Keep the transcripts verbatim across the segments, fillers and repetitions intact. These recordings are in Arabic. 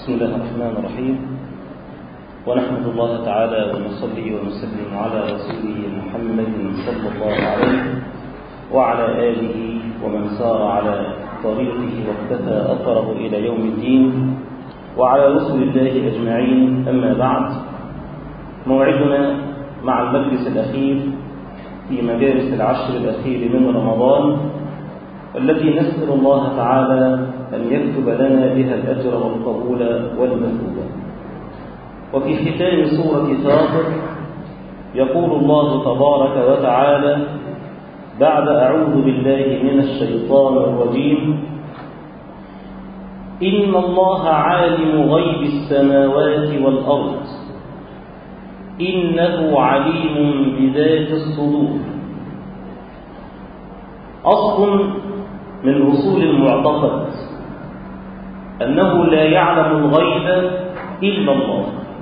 بسم الله الرحمن الرحيم، ونحمد الله تعالى ونصلي ونسلم على رسوله محمد صلى الله عليه وعلى آله ومن سار على طريقه واقتفى أثره إلى يوم الدين وعلى رسل الله أجمعين. أما بعد، موعدنا مع المجلس الأخير في مجالس العشر الأخير من رمضان، التي نسأل الله تعالى أن يكتب لنا بها الأجر والقبول والمثوبة. وفي ختام سورة فاطر يقول الله تبارك وتعالى بعد أعوذ بالله من الشيطان الرجيم: إن الله عالم غيب السماوات والأرض إنه عليم بذات الصدور. أصل من أصول المعتقد أنه لا يعلم الغيب إلا الله،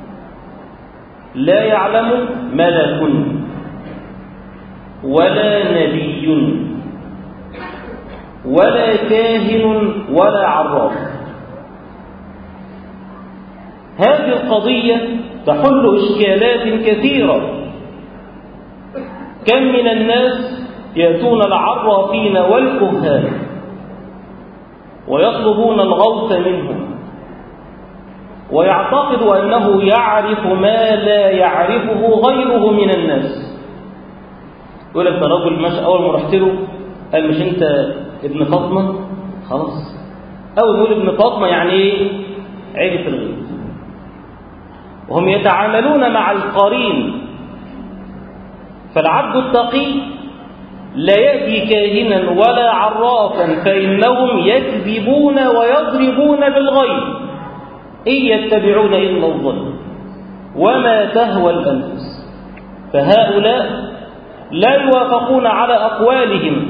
لا يعلم ملك ولا نبي ولا كاهن ولا عراف. هذه القضية تحل إشكالات كثيرة. كم من الناس يأتون العرافين والكهان ويطلبون الغوث منهم، ويعتقد أنه يعرف ما لا يعرفه غيره من الناس. يقول لك: ده رجل ماشي، أول ما رحت له قال: مش أنت ابن فاطمة؟ خلاص، أول يقول ابن فاطمة يعني إيه؟ عرف الغيب. وهم يتعاملون مع القرين. فالعبد التقي لا يأتي كاهنا ولا عرافا، فإنهم يكذبون ويضربون بالغيب، إن يتبعون إلا الظن وما تهوى الأنفس. فهؤلاء لا يوافقون على أقوالهم،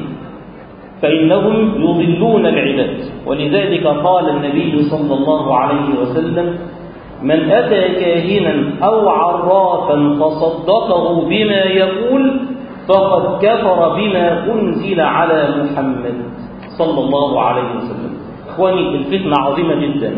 فإنهم يضلون العباد. ولذلك قال النبي صلى الله عليه وسلم: من أتى كاهنا أو عرافا فصدقه بما يقول فقد كفر بما أنزل على محمد صلى الله عليه وسلم. إخواني، الفتنة عظيمة جدا.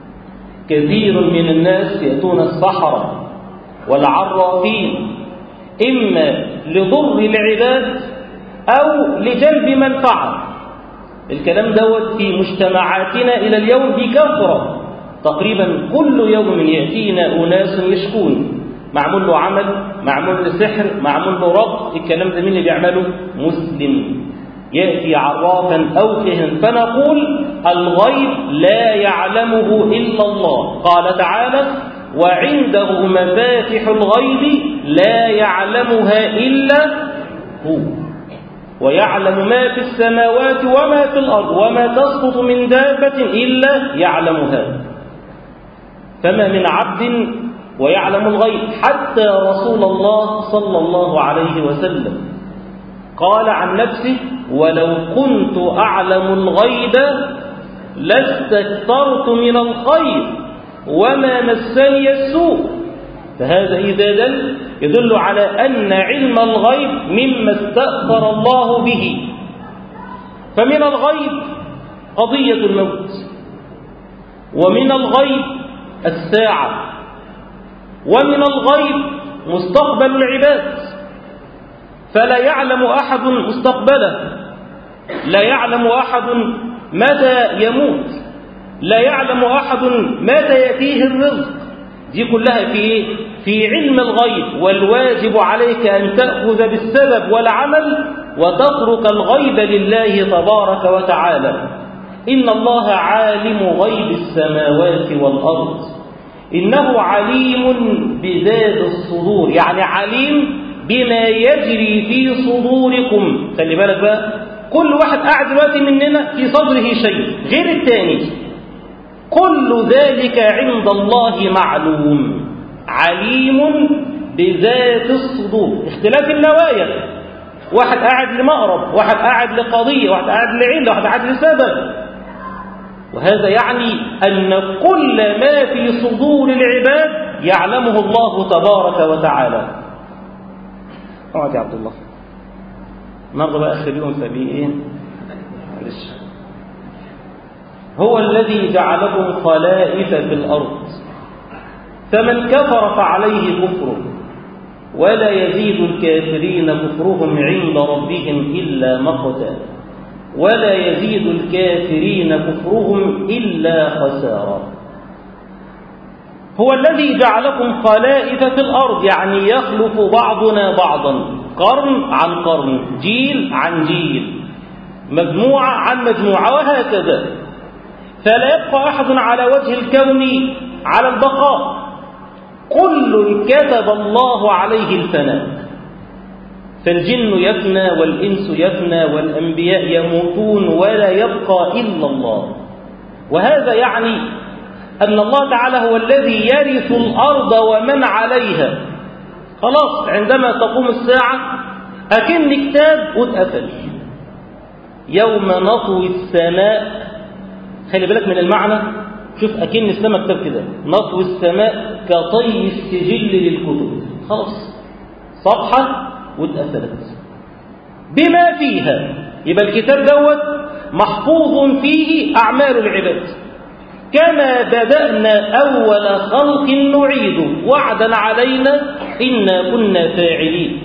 كثير من الناس يأتون السحرة والعرافين إما لضر العباد أو لجلب منفعة. الكلام دوت في مجتمعاتنا إلى اليوم بكثرة. تقريبا كل يوم يأتينا أناس يشكون، معمول له عمل، معمول له سحر، معمول له ربط. الكلام ده مين اللي بيعمله؟ مسلم. يأتي عرافا أو كهن، فنقول: الغيب لا يعلمه إلا الله. قال تعالى: وعنده مفاتح الغيب لا يعلمها إلا هو ويعلم ما في السماوات وما في الأرض وما تسقط من دابة إلا يعلمها. فما من عبد ويعلم الغيب. حتى رسول الله صلى الله عليه وسلم قال عن نفسه: ولو كنت أعلم الغيب لاستكثرت من الخير وما مسني السوء. فهذا إذا دل يدل على أن علم الغيب مما استأثر الله به. فمن الغيب قضية الموت، ومن الغيب الساعة، ومن الغيب مستقبل العباد. فلا يعلم أحد مستقبله، لا يعلم أحد متى يموت، لا يعلم أحد متى يأتيه الرزق. دي كلها في في علم الغيب. والواجب عليك أن تأخذ بالسبب والعمل وتترك الغيب لله تبارك وتعالى. إن الله عالم غيب السماوات والأرض إنه عليم بذات الصدور، يعني عليم بما يجري في صدوركم. خلي بالك بقى، كل واحد قاعد دلوقتي مننا في صدره شيء غير الثاني، كل ذلك عند الله معلوم. عليم بذات الصدور. اختلاف النوايا، واحد قاعد لمأرب، واحد قاعد لقضية، واحد قاعد لعلة، واحد قاعد لسبب. وهذا يعني أن كل ما في صدور العباد يعلمه الله تبارك وتعالى. اقعد يا عبد الله. النهارده بقى آخر يوم، فبيه ايه؟ معلش هو الذي جعلكم خلائف في الأرض فمن كفر فعليه كفره ولا يزيد الكافرين كفرهم عند ربهم إلا مقتا ولا يزيد الكافرين كفرهم إلا خسارا. هو الذي جعلكم خلائف في الأرض يعني يخلف بعضنا بعضا، قرن عن قرن، جيل عن جيل، مجموعة عن مجموعة، وهكذا. فلا يبقى أحد على وجه الكون على البقاء، كل كتب الله عليه الفناء، فالجن يفنى والإنس يفنى والأنبياء يموتون ولا يبقى إلا الله. وهذا يعني أن الله تعالى هو الذي يرث الأرض ومن عليها. خلاص عندما تقوم الساعة أكن كتاب واتقفل. يوم نطوي السماء، خلي بالك من المعنى، شوف أكن السماء كتاب كده، نطوي السماء كطي السجل للكتب، خلاص صفحة واتقفلت بما فيها. يبقى الكتاب دوت محفوظ فيه أعمال العباد، كما بدأنا أول خلق نعيد وعدا علينا إنا كنا فاعلين.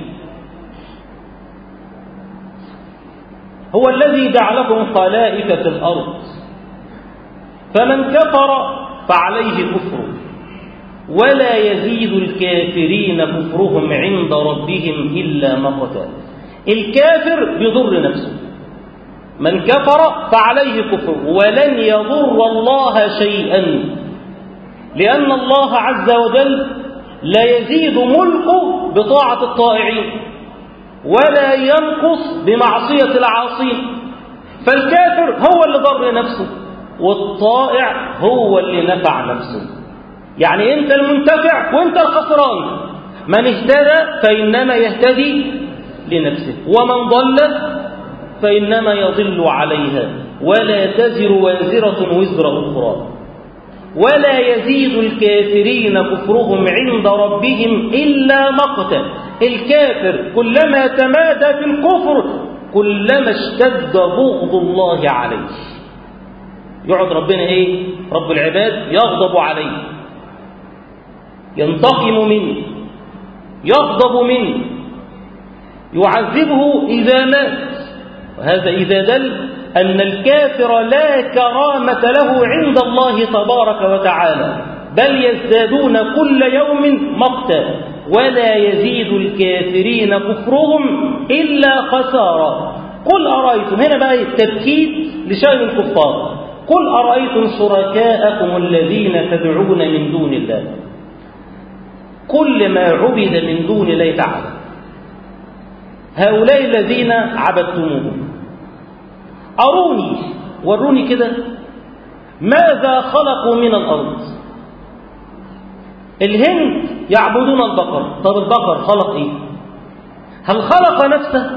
هو الذي جعلكم خلائف في الأرض فمن كفر فعليه كفره ولا يزيد الكافرين كفرهم عند ربهم إلا مقتا. الكافر بيضر نفسه، من كفر فعليه كفر ولن يضر الله شيئا، لأن الله عز وجل لا يزيد ملكه بطاعة الطائعين ولا ينقص بمعصية العاصين. فالكافر هو اللي ضر نفسه والطائع هو اللي نفع نفسه. يعني أنت المنتفع وأنت الخسران. من اهتدى فإنما يهتدي لنفسه ومن ضل فإنما يضل عليها ولا تزر وازرة وزر أخرى. ولا يزيد الكافرين كفرهم عند ربهم إلا مقتا. الكافر كلما تمادى في الكفر كلما اشتد بغض الله عليه. يقعد ربنا ايه؟ رب العباد يغضب عليه، ينتقم منه، يغضب منه، يعذبه إذا مات. وهذا إذا دل أن الكافر لا كرامة له عند الله تبارك وتعالى، بل يزدادون كل يوم مقتا ولا يزيد الكافرين كفرهم إلا خسارا. قل أرأيتم، هنا بقى التبكيت لشأن الكفار، قل أرأيتم شركاءكم الذين تدعون من دون الله. كل ما عبد من دون الله تعالى، هؤلاء الذين عبدتموهم، أروني وروني كده ماذا خلقوا من الأرض. الهند يعبدون البقر، طب البقر خلق إيه؟ هل خلق نفسه؟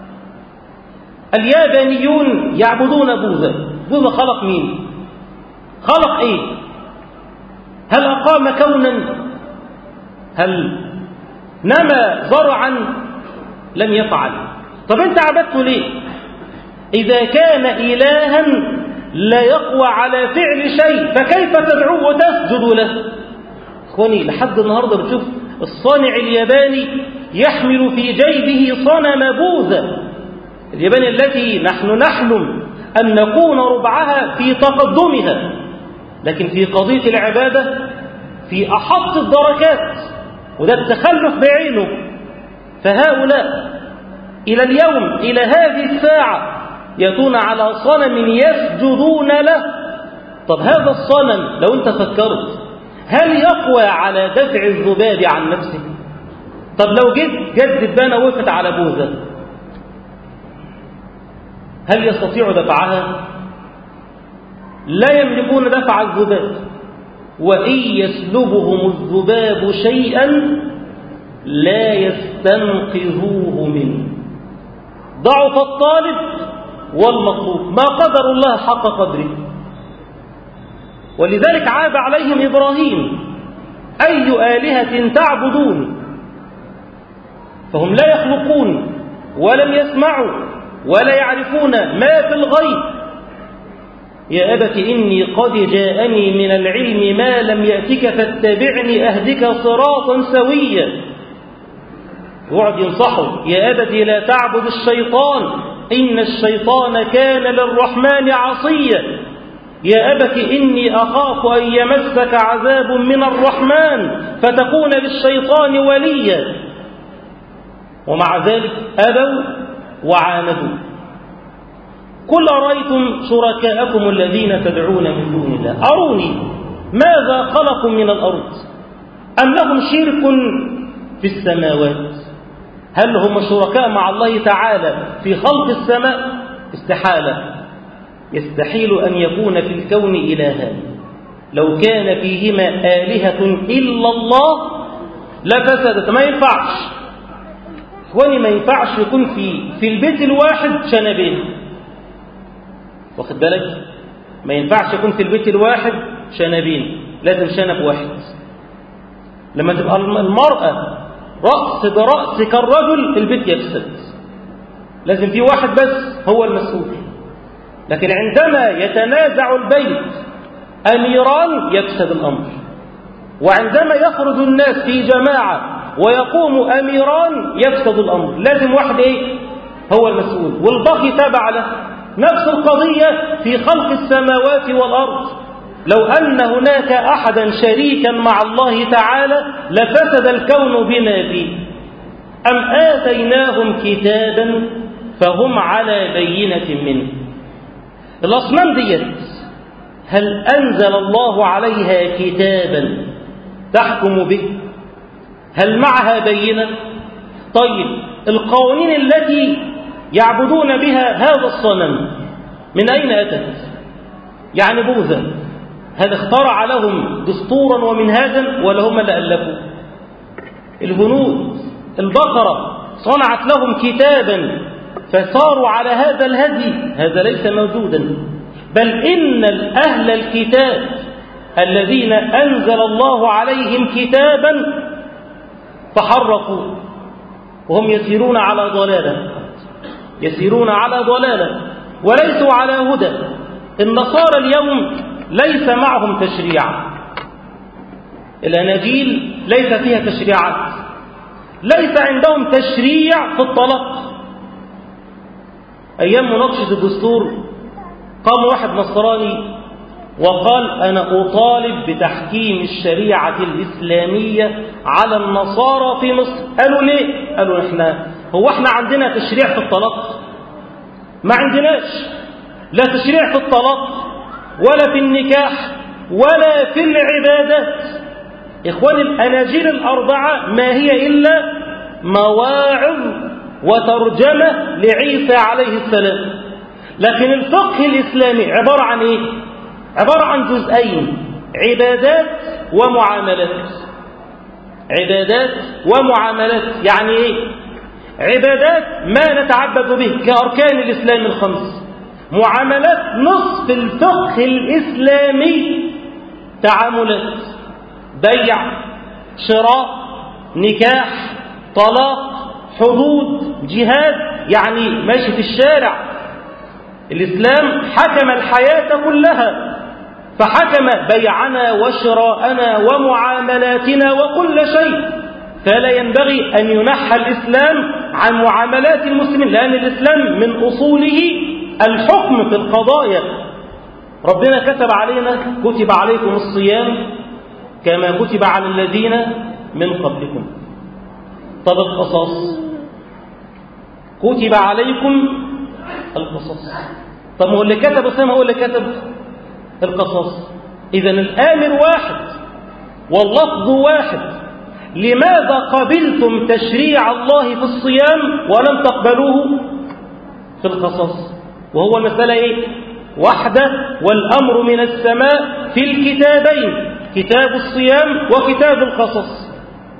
اليابانيون يعبدون بوذا، بوذا خلق مين؟ خلق إيه؟ هل أقام كونا؟ هل نمى زرعا؟ لم يفعل. طب أنت عبدته ليه؟ إذا كان إلها لا يقوى على فعل شيء فكيف تدعوه وتسجد له؟ إخواني لحد النهاردة بتشوف الصانع الياباني يحمل في جيبه صنم بوذا، اليابان التي نحن نحلم أن نكون ربعها في تقدمها، لكن في قضية العبادة في أحط الدركات، وده التخلف بعينه. فهؤلاء إلى اليوم إلى هذه الساعة يأتون على صنم يسجدون له. طب هذا الصنم لو أنت فكرت هل يقوى على دفع الذباب عن نفسه؟ طب لو جيت جد دبانة وقفت على بوذا هل يستطيع دفعها؟ لا يملكون دفع الذباب، وإن يسلبهم الذباب شيئا لا يستنقذوه منه. ضعف الطالب والمطلوب، ما قدر الله حق قدره. ولذلك عاب عليهم إبراهيم: أي آلهة تعبدون؟ فهم لا يخلقون ولم يسمعوا ولا يعرفون ما في الغيب، يا أبت إني قد جاءني من العلم ما لم يأتك فاتبعني أهدك صراطا سويا. وعد ينصحه: يا أبت لا تعبد الشيطان إن الشيطان كان للرحمن عصيا. يا أبت إني أخاف أن يمسك عذاب من الرحمن فتكون للشيطان وليا. ومع ذلك أبوا وعاندوا. قل أرأيتم شركاءكم الذين تدعون من دون الله أروني ماذا خلقوا من الأرض أم لهم شرك في السماوات. هل هم شركاء مع الله تعالى في خلق السماء؟ استحالة، يستحيل أن يكون في الكون إلهان. لو كان فيهما آلهة إلا الله لفسدت. ما ينفعش إخواني، ما ينفعش يكون في في البيت الواحد شنبين. واخد بالك؟ ما ينفعش يكون في البيت الواحد شنبين، لازم شنب واحد. لما تبقى المرأة رأس برأس كالرجل البيت يفسد، لازم في واحد بس هو المسؤول. لكن عندما يتنازع البيت أميران يفسد الأمر، وعندما يخرج الناس في جماعة ويقوم أميران يفسد الأمر. لازم واحد إيه هو المسؤول والباقي تابع له. نفس القضية في خلق السماوات والأرض. لو أن هناك أحدا شريكا مع الله تعالى لفسد الكون بما فيه. أم آتيناهم كتابا فهم على بينة منه. الأصنام ديت هل أنزل الله عليها كتابا تحكم به؟ هل معها بينة؟ طيب القوانين التي يعبدون بها هذا الصنم من أين أتت؟ يعني بوذا، هل اخترع لهم دستورا ومنهاجا ولا هم اللي ألفوا؟ الهنود البقرة صنعت لهم كتابا فصاروا على هذا الهدي؟ هذا ليس موجودا. بل إن أهل الكتاب الذين أنزل الله عليهم كتابا تحركوا وهم يسيرون على ضلالة، يسيرون على ضلالة وليسوا على هدى. النصارى اليوم ليس معهم تشريع، الأناجيل ليس فيها تشريعات، ليس عندهم تشريع في الطلاق. أيام مناقشة الدستور قام واحد نصراني وقال: أنا أطالب بتحكيم الشريعة الإسلامية على النصارى في مصر. قالوا ليه؟ قالوا إحنا هو إحنا عندنا تشريع في الطلاق؟ ما عندناش لا تشريع في الطلاق ولا في النكاح ولا في العبادات. إخواني الأناجيل الأربعة ما هي إلا مواعظ وترجمة لعيسى عليه السلام. لكن الفقه الإسلامي عبارة عن إيه؟ عبارة عن جزئين: عبادات ومعاملات. عبادات ومعاملات يعني إيه؟ عبادات ما نتعبد به كأركان الإسلام الخمس. معاملات نصف الفقه الإسلامي، تعاملات: بيع، شراء، نكاح، طلاق، حدود، جهاد، يعني ماشي في الشارع. الإسلام حكم الحياة كلها، فحكم بيعنا وشراءنا ومعاملاتنا وكل شيء. فلا ينبغي أن ينحى الإسلام عن معاملات المسلمين، لأن الإسلام من أصوله الحكم في القضايا. ربنا كتب علينا: كتب عليكم الصيام كما كتب على الذين من قبلكم. طب القصاص كتب عليكم القصاص. طب هو اللي كتب الصيام هو اللي كتب القصاص. إذن الآمر واحد واللفظ واحد. لماذا قبلتم تشريع الله في الصيام ولم تقبلوه في القصاص؟ وهو المسألة إيه؟ واحدة، والأمر من السماء في الكتابين، كتاب الصيام وكتاب القصص.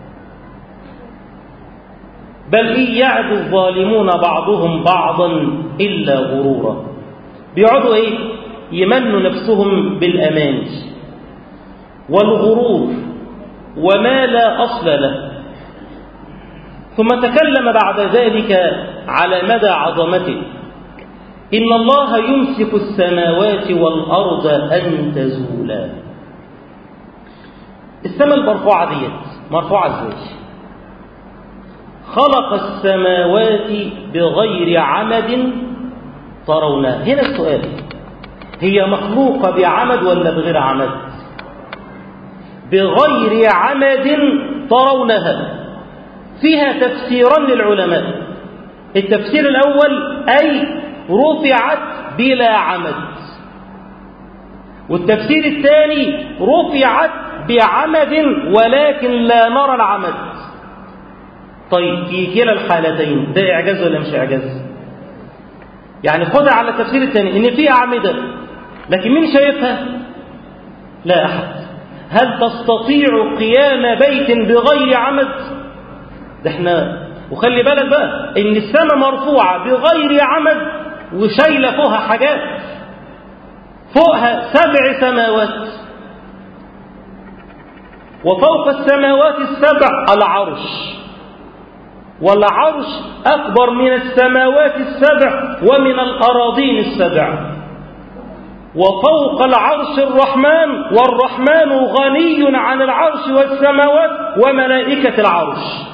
بل إن يعد الظالمون بعضهم بعضا إلا غرورا. بيقعدوا إيه؟ يمنوا نفسهم بالأمان والغرور وما لا أصل له. ثم تكلم بعد ذلك على مدى عظمته. إن الله يمسك السماوات والأرض أن تزولا. السماء المرفوعة ديت مرفوعة ازاي؟ خلق السماوات بغير عمد ترونها. هنا السؤال، هي مخلوقة بعمد ولا بغير عمد؟ بغير عمد ترونها. فيها تفسيران للعلماء. التفسير الأول أي رفعت بلا عمد، والتفسير الثاني رفعت بعمد ولكن لا نرى العمد. طيب في كلا الحالتين ده إعجاز ولا مش إعجاز؟ يعني خدها على التفسير الثاني إن فيها أعمدة لكن مين شايفها؟ لا أحد. هل تستطيع قيام بيت بغير عمد؟ ده احنا وخلي بالك بقى إن السماء مرفوعة بغير عمد وشايلة فوقها حاجات، فوقها سبع سماوات، وفوق السماوات السبع العرش، والعرش أكبر من السماوات السبع ومن الأراضين السبع، وفوق العرش الرحمن، والرحمن غني عن العرش والسماوات وملائكة العرش.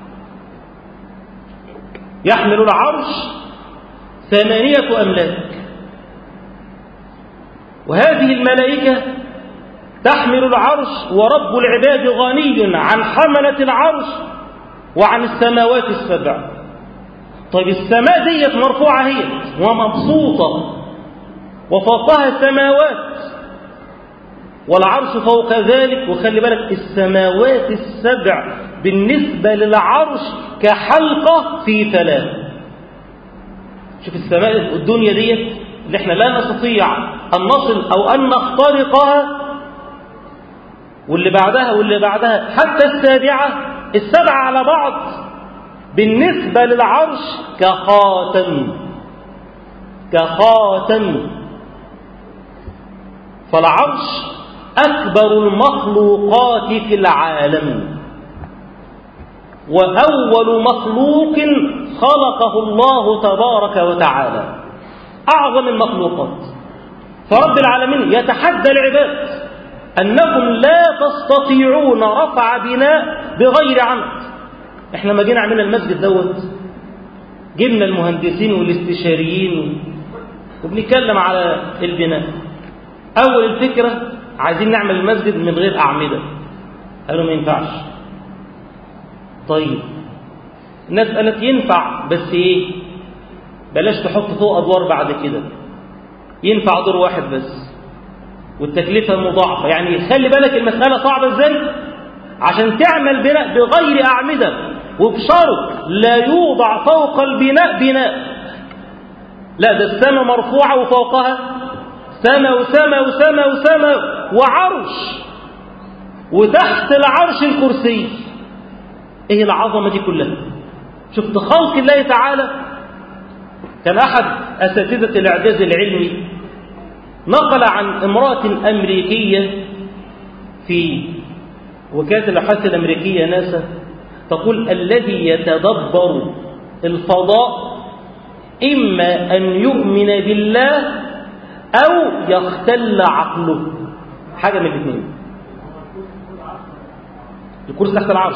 يحمل العرش ثمانية أملاك، وهذه الملائكة تحمل العرش، ورب العباد غني عن حملة العرش وعن السماوات السبع. طيب السماء ديت مرفوعة هي ومبسوطة وفوقها سماوات والعرش فوق ذلك، وخلي بالك السماوات السبع بالنسبة للعرش كحلقة في ثلاث. شوف السماء الدنيا ديت اللي احنا لا نستطيع أن نصل أو أن نخترقها، واللي بعدها واللي بعدها حتى السابعة، السبعة على بعض بالنسبة للعرش كخاتم كخاتم. فالعرش أكبر المخلوقات في العالم، وأول مخلوق خلقه الله تبارك وتعالى، أعظم المخلوقات. فرب العالمين يتحدى العباد أنكم لا تستطيعون رفع بناء بغير عمد. احنا ما جينا عملنا المسجد دوت جبنا المهندسين والاستشاريين وبنتكلم على البناء. أول الفكرة عايزين نعمل المسجد من غير أعمدة، قالوا ما ينفعش. طيب الناس قالت ينفع، بس ايه؟ بلاش تحط فوق أدوار بعد كده، ينفع دور واحد بس والتكلفة مضاعفة. يعني خلي بالك المسألة صعبة ازاي عشان تعمل بناء بغير أعمدة، وبشرط لا يوضع فوق البناء بناء، لا ده السماء مرفوعة وفوقها سماء وسماء وسماء وسماء وعرش، وتحت العرش الكرسي. ايه العظمة دي كلها؟ شفت خلق الله تعالى. كان أحد أساتذة الإعجاز العلمي نقل عن امرأة أمريكية في وكالة الأبحاث الأمريكية ناسا تقول: الذي يتدبر الفضاء إما أن يؤمن بالله أو يختل عقله، حاجة من الاثنين. الكرسي تحت العرش.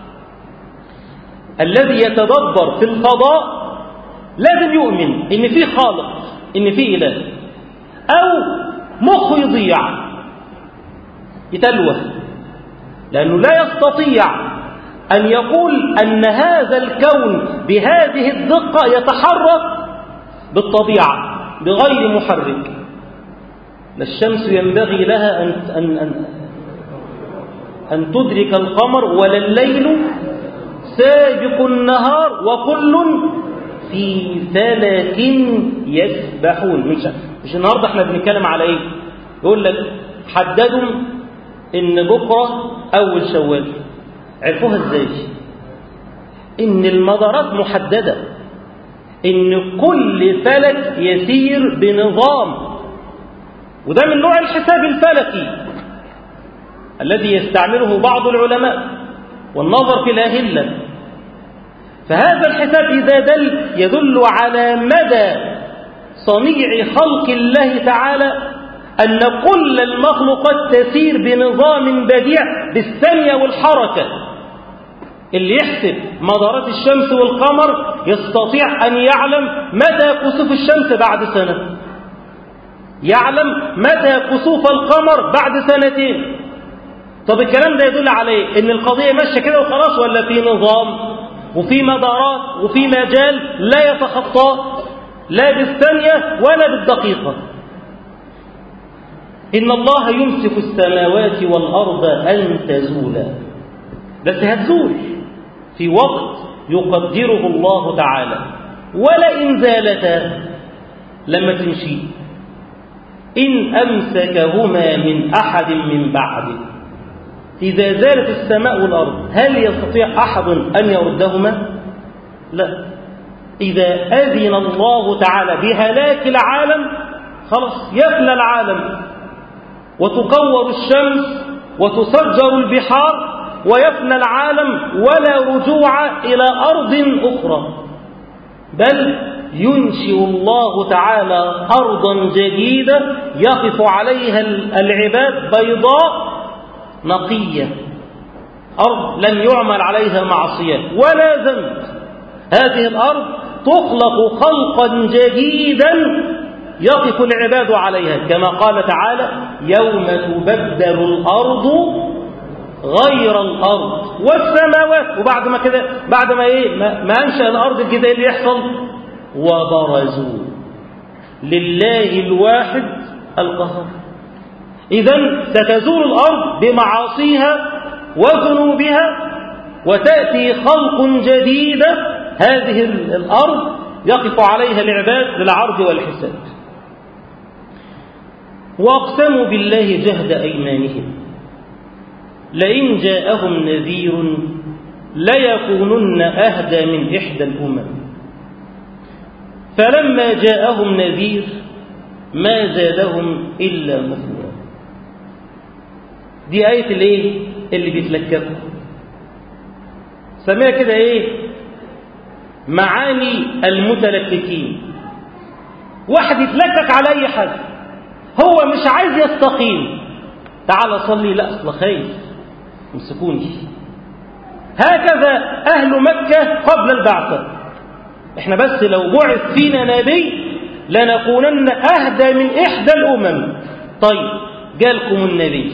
الذي يتدبر في الفضاء لازم يؤمن إن في خالق، إن في إله، أو مخه يضيع يتلوه، لأنه لا يستطيع أن يقول أن هذا الكون بهذه الدقة يتحرك بالطبيعة بغير محرك. لا الشمس ينبغي لها أن, أن, أن, أن تدرك القمر، ولا الليل سابق النهار، وكل في فلك يسبحون. مش, مش النهارده احنا بنتكلم على ايه؟ يقول لك حددوا ان بكره اول شوال. عرفوها ازاي؟ ان المدارات محدده، ان كل فلك يسير بنظام، وده من نوع الحساب الفلكي الذي يستعمله بعض العلماء والنظر في الأهلة. فهذا الحساب إذا دل يدل على مدى صنيع خلق الله تعالى أن كل المخلوقات تسير بنظام بديع بالثانية والحركة. اللي يحسب مدارات الشمس والقمر يستطيع أن يعلم متى كسوف الشمس بعد سنة، يعلم متى كسوف القمر بعد سنتين. طب الكلام ده يدل عليه ان القضية ماشية كده وخلاص، ولا في نظام وفي مدارات وفي مجال لا يتخطاه لا بالثانية ولا بالدقيقة. إن الله يمسك السماوات والأرض أن تزولا، بس هتزول في وقت يقدره الله تعالى، ولئن زالتا لما تمشي إن أمسكهما من أحد من بعده. إذا زالت السماء والأرض هل يستطيع أحد أن يردهما؟ لا. إذا أذن الله تعالى بهلاك العالم خلاص يفنى العالم، وتكور الشمس وتسجر البحار ويفنى العالم ولا رجوع إلى أرض أخرى، بل ينشئ الله تعالى أرضا جديدة يقف عليها العباد بيضاء نقية، أرض لم يعمل عليها معصية ولا ذنب. هذه الأرض تخلق خلقا جديدا يقف العباد عليها، كما قال تعالى يوم تبدل الأرض غير الأرض والسماوات. وبعد ما كده بعد ما ايه ما انشأ الأرض الجديدة اللي يحصل وبرزوا لله الواحد القهار. إذن ستزول الأرض بمعاصيها وذنوبها وتأتي خلق جديدة، هذه الأرض يقف عليها العباد للعرض والحساب. وأقسموا بالله جهد أيمانهم لئن جاءهم نذير ليكونن أهدى من إحدى الأمم فلما جاءهم نذير ما زادهم إلا نفورا. دي آية الايه اللي بيتلككوا، سميها كده ايه معاني المتلككين. واحد يتلكك على اي حد، هو مش عايز يستقيم، تعال صلي، لا اصل خايف امسكوني. هكذا اهل مكة قبل البعثة، احنا بس لو بعث فينا نبي لنكونن اهدى من احدى الامم. طيب جالكم النبي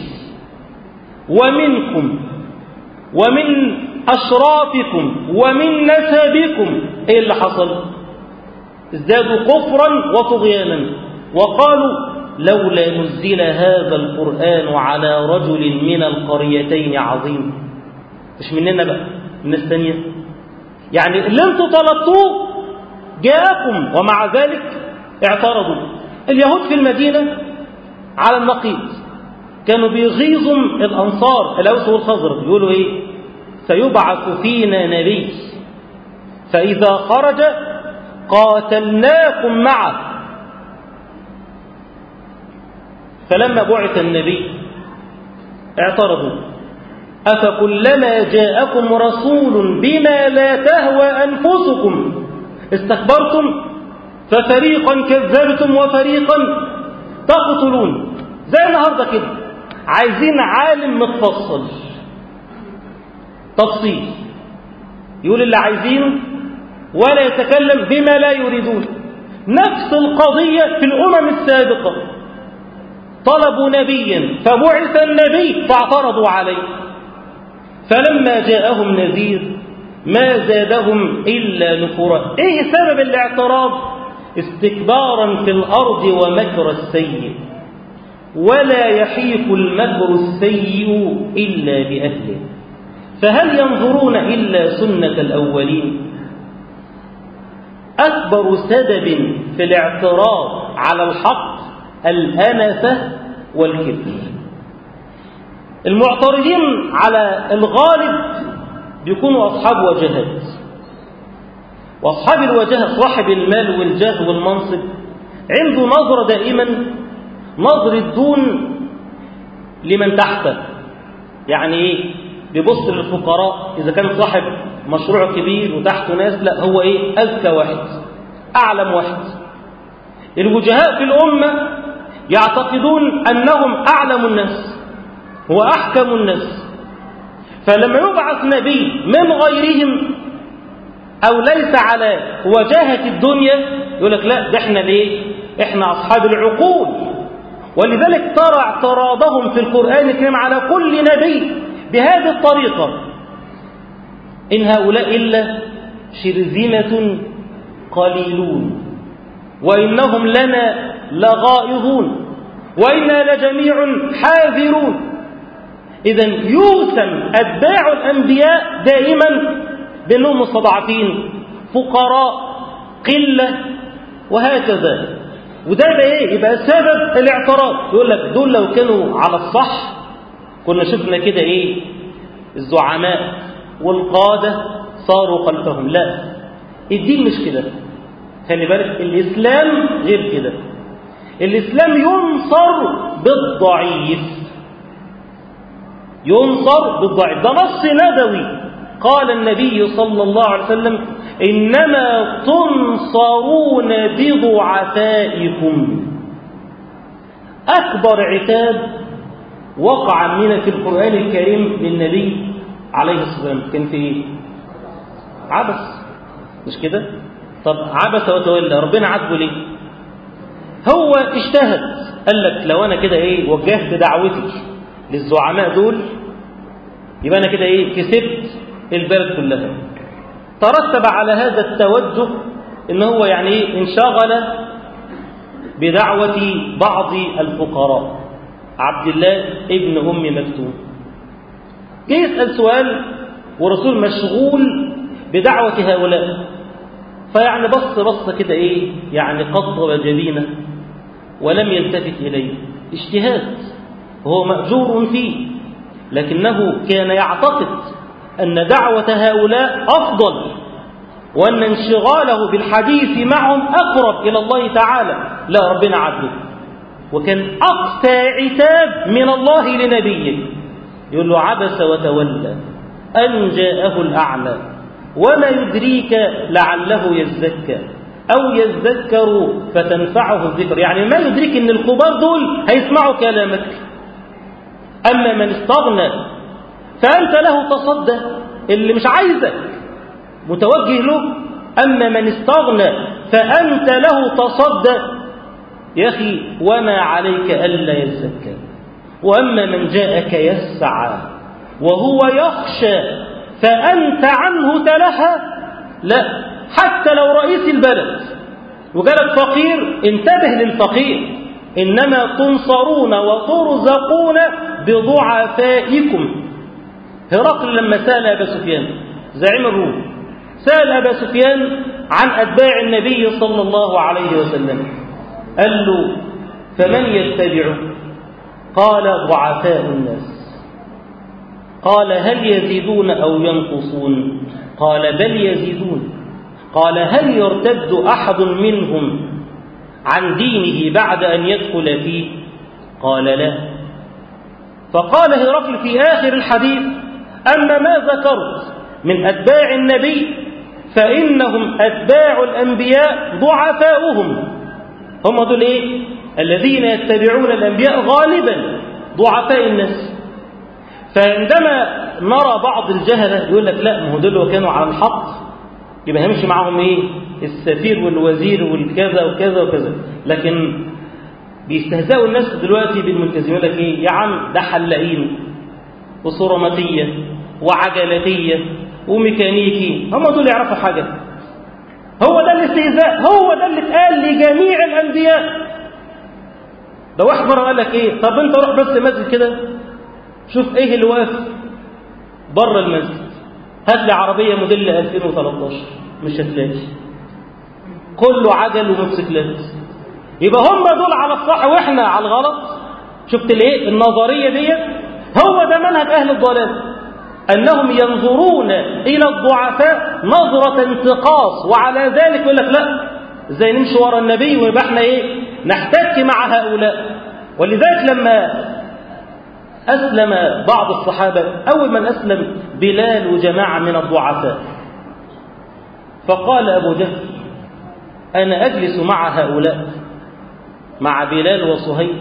ومنكم ومن أشرافكم ومن نسبكم، إيه اللي حصل؟ ازدادوا كفرا وطغيانا وقالوا لولا نزل هذا القرآن على رجل من القريتين عظيم. مش مننا بقى، من الثانية، يعني اللي انتوا طلبتوه جاءكم ومع ذلك اعترضوا. اليهود في المدينة على النقيض كانوا بيغيظوا الأنصار الأوس والخزرج، يقولوا إيه؟ سيبعث فينا نبي فإذا خرج قاتلناكم معه. فلما بعث النبي اعترضوا، أفكلما جاءكم رسول بما لا تهوى أنفسكم استكبرتم ففريقا كذبتم وفريقا تقتلون. زي النهارده كده عايزين عالم متفصل تفصيل يقول اللي عايزينه ولا يتكلم بما لا يريدون. نفس القضية في الأمم السابقة، طلبوا نبيا فبعث النبي فاعترضوا عليه، فلما جاءهم نذير ما زادهم إلا نفورا. إيه سبب الاعتراض؟ استكبارا في الأرض ومكر السيء، ولا يحيق المكر السيء إلا بأهله، فهل ينظرون إلا سنة الأولين؟ أكبر سبب في الاعتراض على الحق الأنفة والكبر. المعترضين على الغالب بيكونوا أصحاب وجهات، وأصحاب الوجهة صاحب المال والجاه والمنصب عنده نظرة دائما نظرة دون لمن تحته. يعني ايه؟ بيبص للفقراء، إذا كان صاحب مشروع كبير وتحته ناس، لا هو ايه؟ أذكى واحد، أعلم واحد. الوجهاء في الأمة يعتقدون أنهم أعلم الناس وأحكم الناس، فلما يبعث نبي من غيرهم أو ليس على وجاهة الدنيا يقول لك لا، ده احنا ليه؟ احنا أصحاب العقول. ولذلك ترى اعتراضهم في القرآن الكريم على كل نبي بهذه الطريقة: إن هؤلاء إلا شرذمة قليلون وإنهم لنا لغائظون وإنا لجميع حاذرون. إذن يوسم أتباع الأنبياء دائما بأنهم مستضعفين، فقراء، قلة، وهكذا. وده يبقى إيه؟ يبقى سبب الاعتراض. يقول لك دول لو كانوا على الصح كنا شفنا كده إيه؟ الزعماء والقادة صاروا خلفهم. لا، الدين مش كده. خلي بالك، الإسلام غير كده. الإسلام ينصر بالضعيف، ينصر بالضعيف. ده نص نبوي قال النبي صلى الله عليه وسلم: إنما تنصرون بضعفائكم. أكبر عتاب وقع من في القرآن الكريم للنبي عليه الصلاة والسلام كان في إيه؟ عبس، مش كده؟ طب عبس وتولى، ربنا عاتبه ليه؟ هو اجتهد، قال لك لو أنا كده إيه وجهت دعوتي للزعماء دول يبقى أنا كده إيه كسبت البلد كلها. ترتب على هذا التوجه إن هو يعني إيه انشغل بدعوة بعض الفقراء، عبد الله ابن أم مكتوم. جه يسأل سؤال ورسول مشغول بدعوة هؤلاء، فيعني بص بص كده إيه يعني قضب جبينه ولم يلتفت إليه. اجتهاد وهو مأجور فيه، لكنه كان يعتقد أن دعوة هؤلاء أفضل وأن انشغاله بالحديث معهم أقرب إلى الله تعالى. لا، ربنا عدله. وكان أقسى عتاب من الله لنبيه، يقول له: عبس وتولى أن جاءه الأعلى وما يدريك لعله يزكى أو يذكر فتنفعه الذكر. يعني ما يدريك أن الكبار دول هيسمعوا كلامك. أما من استغنى فأنت له تصدى، اللي مش عايزك متوجه له. أما من استغنى فأنت له تصدى، يا أخي وما عليك ألا يزكى. وأما من جاءك يسعى وهو يخشى فأنت عنه تلهى. لا، حتى لو رئيس البلد وجالك فقير انتبه للفقير. إنما تنصرون وترزقون بضعفائكم. هرقل لما سأل أبا سفيان زعيم الروم، سأل أبا سفيان عن أتباع النبي صلى الله عليه وسلم، قال له: فمن يتبعه؟ قال: ضعفاء الناس. قال: هل يزيدون أو ينقصون؟ قال: بل يزيدون. قال: هل يرتد أحد منهم عن دينه بعد أن يدخل فيه؟ قال: لا. فقال هرقل في آخر الحديث: أما ما ذكرت من أتباع النبي فإنهم أتباع الأنبياء ضعفاؤهم. هم دول إيه؟ الذين يتبعون الأنبياء غالبا ضعفاء الناس. فعندما نرى بعض الجهلة يقول لك: لا، ما هو دول كانوا على الحق يبقى همشي معهم إيه؟ السفير والوزير والكذا وكذا وكذا. لكن بيستهزئوا الناس دلوقتي بالملتزمين، يقول لك إيه؟ يا عم ده حلاقين وصرامتية وعجلتية وميكانيكي، هم دول يعرفوا حاجة؟ هو ده الاستهزاء، هو ده اللي اتقال لجميع الأنبياء. ده واحد مرة قال لك إيه؟ طب أنت روح بس مسجد كده شوف إيه اللي واقف بره المسجد، هات لي عربية موديل ألفين وثلاثة عشر، مش هتلاقي، كله عجل وموتوسيكلات. يبقى هم دول على الصح واحنا على الغلط. شفت الايه النظريه ديت؟ هو ده منهج اهل الضلال، انهم ينظرون الى الضعفاء نظره انتقاص، وعلى ذلك يقول لك لا، ازاي نمشي ورا النبي ويبقى احنا ايه نحتك مع هؤلاء. ولذلك لما اسلم بعض الصحابه، اول من اسلم بلال وجماعه من الضعفاء، فقال ابو جهل: انا اجلس مع هؤلاء مع بلال وصهيب.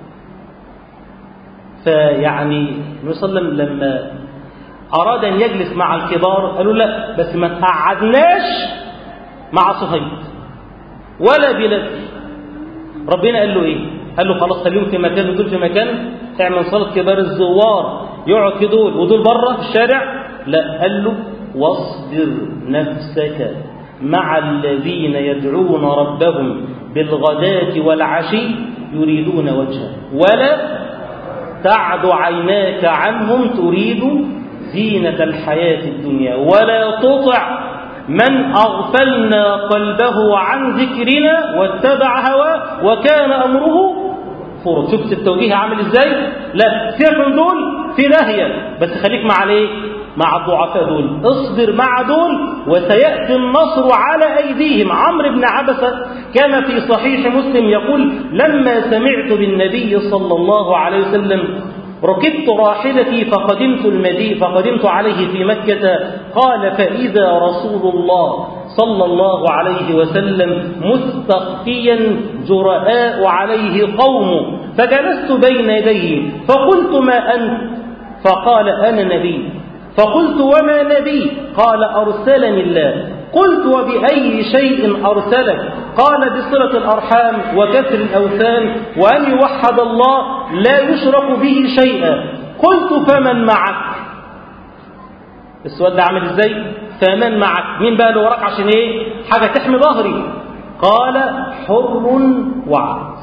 فيعني النبي صلى الله عليه وسلم لما أراد أن يجلس مع الكبار قالوا لا، بس ما تقعدناش مع صهيب ولا بلال. ربنا قال له إيه؟ قال له خلاص خليهم في مكان ودول في مكان، اعمل صلاة كبار الزوار يقعد في دول ودول بره في الشارع. لا، قال له واصبر نفسك مع الذين يدعون ربهم بالغداة والعشي يريدون وجهه ولا تعد عيناك عنهم تريد زينة الحياة الدنيا ولا تطع من أغفلنا قلبه عن ذكرنا واتبع هواه وكان أمره فرط. شفت التوجيه عامل ازاي؟ لا، سيبك من دول في داهية، بس خليك مع ليه؟ مع الضعفاء دول، اصبر مع دول وسيأتي النصر على أيديهم. عمرو بن عبسة كان في صحيح مسلم يقول لما سمعت بالنبي صلى الله عليه وسلم ركبت راحلتي فقدمت المدينة فقدمت عليه في مكة، قال فإذا رسول الله صلى الله عليه وسلم مستخفيا جرآء عليه قوم، فجلست بين يديه فقلت ما أنت؟ فقال أنا نبي. فقلت وما نبي؟ قال أرسلني الله. قلت وبأي شيء أرسلك؟ قال بصلة الأرحام وكسر الأوثان وأن يوحد الله لا يشرك به شيئا. قلت فمن معك؟ السؤال ده عامل ازاي؟ فمن معك؟ مين بقى اللي وراك عشان ايه؟ حاجة تحمي ظهري. قال حر وعبد.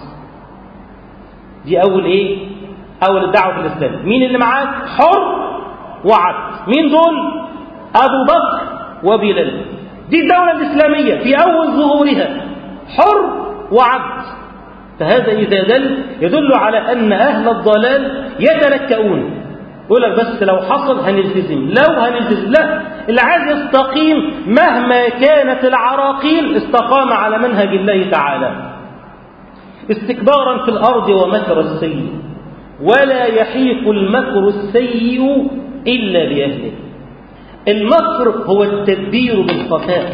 دي أول ايه؟ أول الدعوة في الإسلام. مين اللي معاك؟ حر وعبد. مين دول؟ أبو بكر وبلال. دي الدولة الإسلامية في أول ظهورها، حر وعبد. فهذا إذا دل يدل على أن أهل الضلال يتلكؤون، يقول لك بس لو حصل هنلتزم، لو هنلتزم. لا، اللي عايز يستقيم مهما كانت العراقيل استقام على منهج الله تعالى. استكبارا في الأرض ومكر السيء، ولا يحيق المكر السيء إلا بأهله. المكر هو التدبير بالخفاء،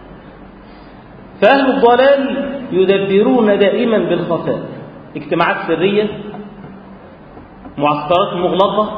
فأهل الضلال يدبرون دائما بالخفاء، اجتماعات سرية، معسكرات مغلقة،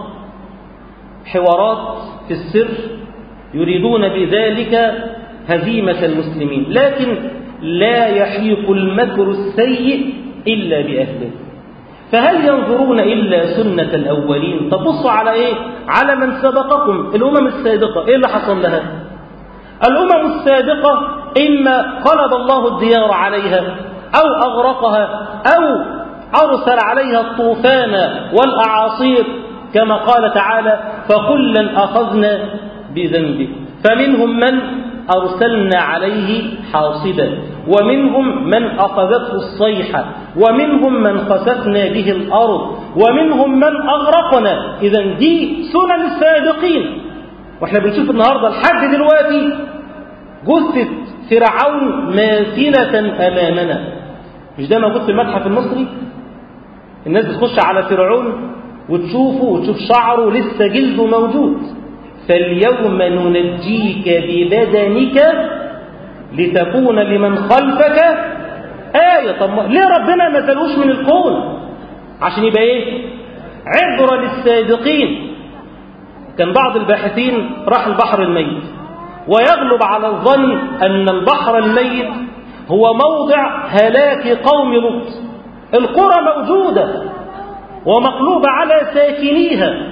حوارات في السر، يريدون بذلك هزيمة المسلمين. لكن لا يحيق المكر السيء إلا بأهله. فهل ينظرون إلا سنة الأولين؟ تبصوا على إيه؟ على من سبقكم، الأمم السابقة. إيه اللي حصل لها؟ الأمم السابقة إما قلب الله الديار عليها أو أغرقها أو أرسل عليها الطوفان والأعاصير، كما قال تعالى فكلا أخذنا بذنبه، فمنهم من أرسلنا عليه حاصبا ومنهم من أخذته الصيحة ومنهم من خسفنا به الأرض ومنهم من أغرقنا. إذن دي سنن السابقين. وإحنا بنشوف النهاردة لحد دلوقتي جثة فرعون ماثلة أمامنا. مش ده موجود في المتحف المصري؟ الناس بتخش على فرعون وتشوفه وتشوف شعره لسه جلده موجود. فاليوم ننجيك ببدنك لتكون لمن خلفك آية. طب ليه ربنا ما زالوش من الكون؟ عشان يبقى ايه؟ عبرة للسابقين. كان بعض الباحثين راح البحر الميت، ويغلب على الظن أن البحر الميت هو موضع هلاك قوم لوط. القرى موجودة ومقلوبة على ساكنيها.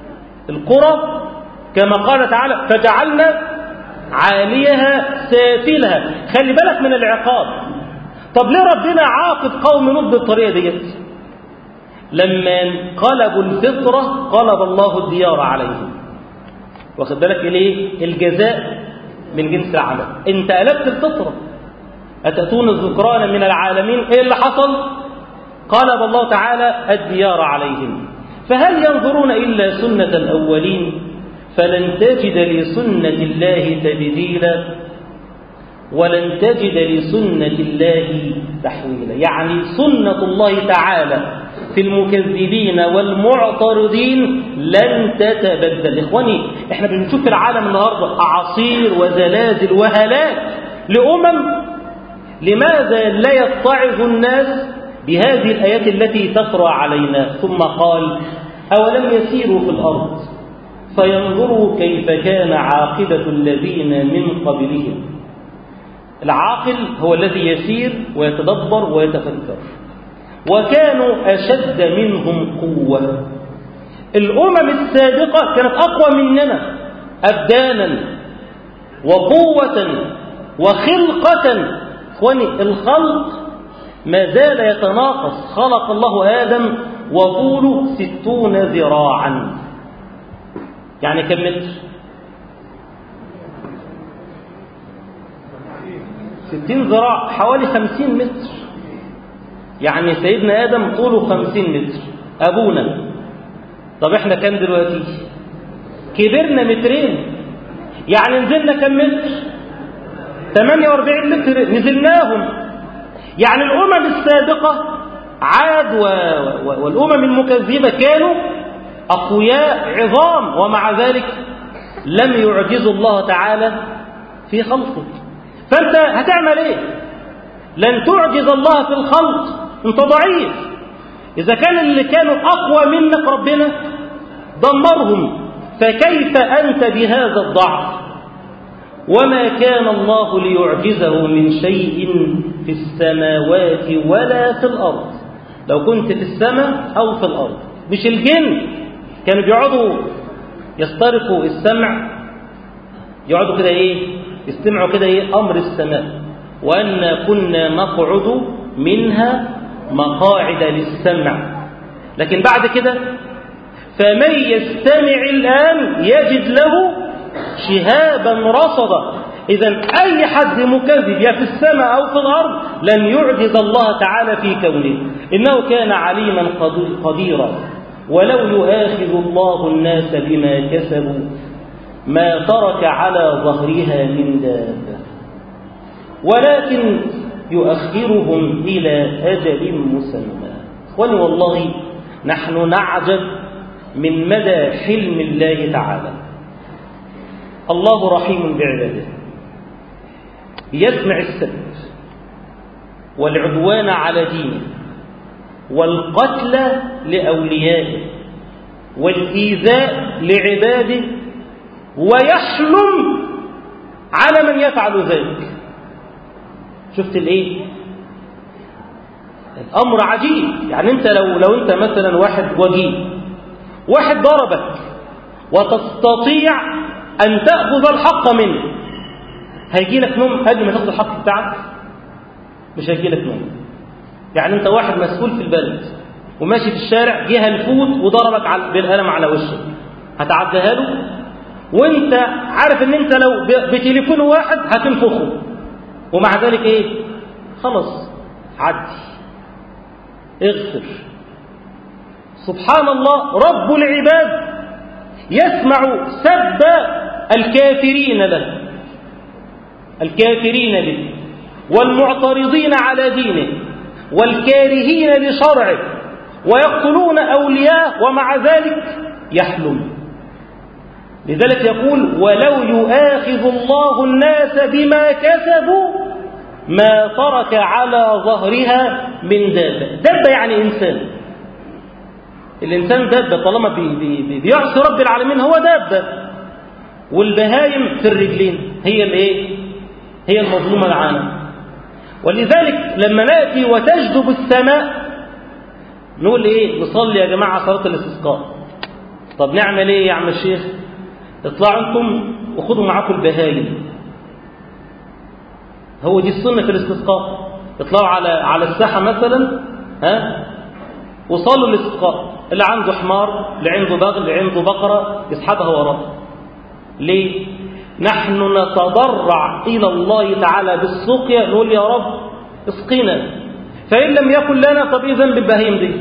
القرى كما قال تعالى فجعلنا عاليها سافلها. خلي بالك من العقاب. طب ليه ربنا عاقب قوم لوط بالطريقة ديت؟ لما قلبوا الفطرة قلب الله الديار عليهم. واخد بالك إليه؟ الجزاء من جنس العمل. انت قلبت الفطرة، أتأتون الذكران من العالمين. ايه اللي حصل؟ قلب الله تعالى الديار عليهم. فهل ينظرون إلا سنة الأولين؟ فلن تجد لسنة الله تبديلا ولن تجد لسنة الله تحويلا. يعني سنة الله تعالى في المكذبين والمعترضين لن تتبدل. إخواني، احنا بنشوف في العالم النهاردة أعاصير وزلازل وهلاك لأمم. لماذا لا يتعظ الناس بهذه الآيات التي تقرأ علينا، ثم قال: أولم يسيروا في الأرض فينظروا كيف كان عاقبة الذين من قبلهم. العاقل هو الذي يسير ويتدبر ويتفكر. وكانوا أشد منهم قوة. الأمم السابقة كانت أقوى مننا أبدانا وقوة وخلقة. إخواني، الخلق ما زال يتناقص. خلق الله آدم وطوله ستون ذراعا، يعني كم متر؟ ستين ذراع، حوالي خمسين متر. يعني سيدنا آدم طوله خمسين متر، أبونا. طب احنا كم دلوقتي؟ كبرنا مترين، يعني نزلنا كم متر؟ ثمانية وأربعين متر نزلناهم. يعني الأمم السابقة عاد و... و... والأمم المكذبة كانوا أقوياء عظام، ومع ذلك لم يعجزوا الله تعالى في خلقه. فأنت هتعمل إيه؟ لن تعجز الله في الخلق، أنت ضعيف. إذا كان اللي كانوا أقوى منك ربنا دمرهم، فكيف أنت بهذا الضعف؟ وما كان الله ليعجزه من شيء في السماوات ولا في الأرض. لو كنت في السماء أو في الأرض. مش الجن كانوا بيقعدوا يسترقوا السمع، يقعدوا كده إيه؟ يستمعوا كده إيه؟ أمر السماء. وأن كنا نقعد منها مقاعد للسمع. لكن بعد كده فمن يستمع الآن يجد له شهابا رصدا. إذن أي حد مكذب يا في السماء أو في الأرض لن يعجز الله تعالى في كونه، إنه كان عليما قديرا. ولو يؤاخذ الله الناس بما كسبوا ما ترك على ظهرها من دابة، ولكن يؤخرهم إلى أجل مسمى. إخواني، والله نحن نعجب من مدى حلم الله تعالى. الله رحيم بعباده، يسمع السب والعدوان على دينه والقتل لأوليائه والإيذاء لعباده، ويحلم على من يفعل ذلك. شفت الايه؟ الأمر عجيب. يعني انت لو لو انت مثلا واحد وجيه، واحد ضربك وتستطيع أن تأخذ الحق منه، هيجي لك نوم قبل ما تاخذ الحق بتاعك؟ مش هيجي لك نوم. يعني انت واحد مسؤول في البلد وماشي في الشارع، جه الفوت وضربك بالقلم على وشك، هتعديها له؟ وانت عارف ان انت لو بتليفون واحد هتنفخه، ومع ذلك ايه؟ خلاص عدي، اغفر. سبحان الله، رب العباد يسمع سب الكافرين له، الكافرين به والمعترضين على دينه والكارهين لشرعه، ويقتلون أولياء ومع ذلك يحلم. لذلك يقول: ولو يؤاخذ الله الناس بما كسبوا ما ترك على ظهرها من دابة. دابة يعني إنسان. الإنسان دابة طالما بي بي بيعصي رب العالمين، هو دابة. والبهايم في الرجلين هي الايه؟ هي المظلومة العانة. ولذلك لما نأتي وتجدب السماء نقول ايه؟ نصلي يا جماعة صلاة الاستسقاء. طب نعمل ايه يا عم الشيخ؟ اطلعوا انتم وخذوا معاكم البهايم. هو دي السنة في الاستسقاء. اطلعوا على على الساحة مثلا، ها، وصلوا الاستسقاء. اللي عنده حمار، اللي عنده بغل، اللي عنده بقرة يسحبها وراه. ليه؟ نحن نتضرع إلى الله تعالى بالسقيا، نقول يا رب اسقنا، فإن لم يكن لنا طب إيه ذنب البهيم دي؟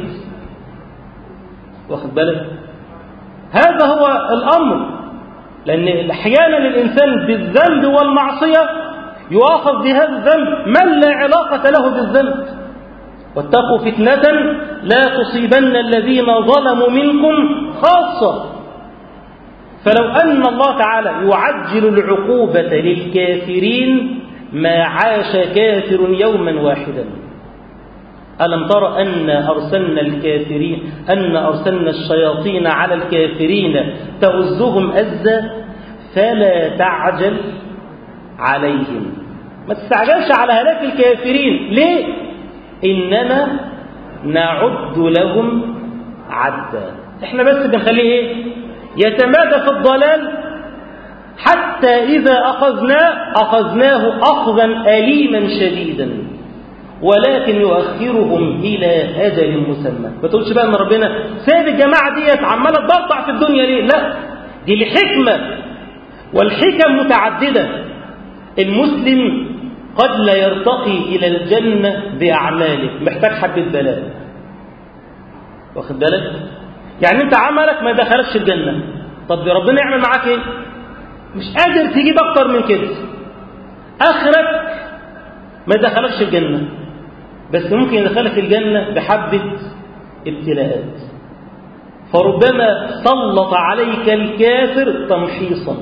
واخد بالك؟ هذا هو الأمر. لأن أحيانا الإنسان بالذنب والمعصية يؤاخذ بهذا الذنب من لا علاقة له بالذنب. واتقوا فتنة لا تصيبن الذين ظلموا منكم خاصة. فلو أن الله تعالى يعجل العقوبة للكافرين ما عاش كافر يوما واحدا. ألم تر أن أرسلنا الكافرين أن أرسلنا الشياطين على الكافرين تؤزهم أزا فلا تعجل عليهم. ما تستعجلش على هلاك الكافرين. ليه؟ إنما نعد لهم عدا. احنا بس بنخليه ايه؟ يتمادى في الضلال حتى إذا أخذناه أخذناه أخذا أليما شديدا، ولكن يؤخرهم إلى أجل مسمى. ما تقولش بقى أن ربنا سايب الجماعة ديت عمالة تضطع في الدنيا ليه؟ لا، دي الحكمة، والحكم متعددة. المسلم قد لا يرتقي إلى الجنة بأعماله، محتاج حبة بلاء. واخد بالك؟ يعني أنت عملك ما يدخلكش الجنة، طب ربنا يعمل معاك إيه؟ مش قادر تجيب أكتر من كده. آخرك ما يدخلكش الجنة، بس ممكن يدخلك الجنة بحبة ابتلاءات. فربما سلط عليك الكافر تمحيصا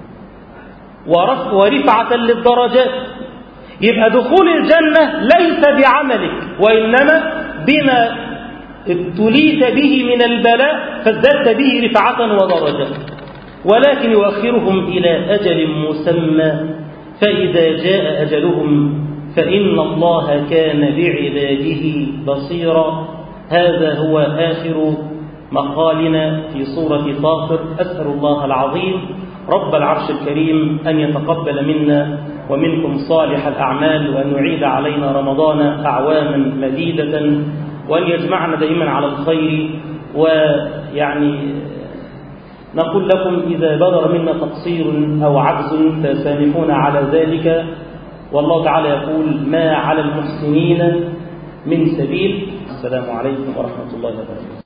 ورفعة للدرجات. يبقى دخول الجنة ليس بعملك، وإنما بما ابتليت به من البلاء فازددت به رفعة ودرجة. ولكن يؤخرهم إلى أجل مسمى، فإذا جاء أجلهم فإن الله كان بعباده بصيرا. هذا هو آخر مقالنا في سورة فاطر. أسأل الله العظيم رب العرش الكريم أن يتقبل منا ومنكم صالح الأعمال، وأن يعيد علينا رمضان أعواما مديدة، وأن يجمعنا دائما على الخير. ويعني نقول لكم إذا بدر منا تقصير أو عجز فسامحونا على ذلك. والله تعالى يقول: ما على المحسنين من سبيل. السلام عليكم ورحمة الله وبركاته.